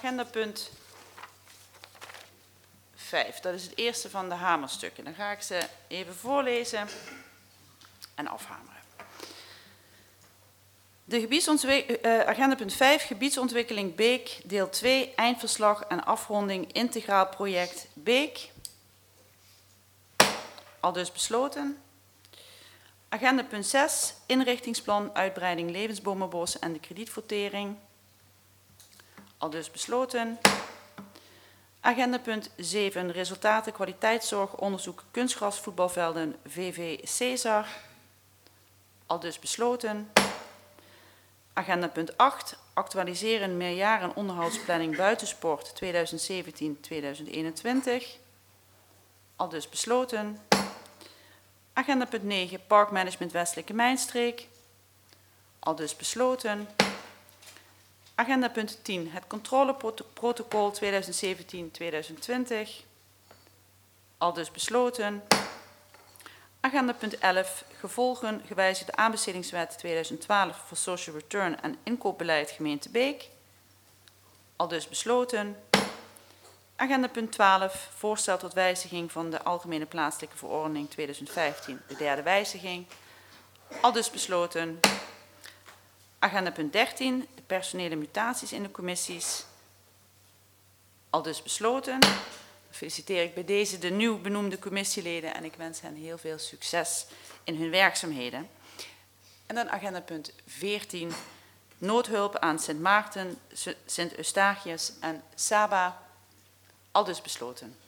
Agenda punt 5. Dat is het eerste van de hamerstukken. Dan ga ik ze even voorlezen en afhameren. Agenda punt 5, gebiedsontwikkeling Beek, deel 2, eindverslag en afronding integraal project Beek. Aldus besloten. Agenda punt 6, inrichtingsplan, uitbreiding levensbomenbos en de kredietvertering. Aldus besloten. Agenda punt 7, resultaten kwaliteitszorg, onderzoek kunstgrasvoetbalvelden VV Cesar. Aldus besloten. Agenda punt 8, actualiseren meerjaren onderhoudsplanning buitensport 2017-2021. Aldus besloten. Agenda punt 9, parkmanagement Westelijke Mijnstreek. Aldus besloten. Agenda punt 10, het controleprotocol 2017-2020. Aldus besloten. Agenda punt 11, gevolgen gewijzigde aanbestedingswet 2012 voor social return en inkoopbeleid gemeente Beek. Aldus besloten. Agenda punt 12, voorstel tot wijziging van de Algemene Plaatselijke Verordening 2015, de derde wijziging. Aldus besloten. Agenda punt 13, de personele mutaties in de commissies. Aldus besloten. Dan feliciteer ik bij deze de nieuw benoemde commissieleden en ik wens hen heel veel succes in hun werkzaamheden. En dan agenda punt 14, noodhulp aan Sint Maarten, Sint Eustachius en Saba. Aldus besloten.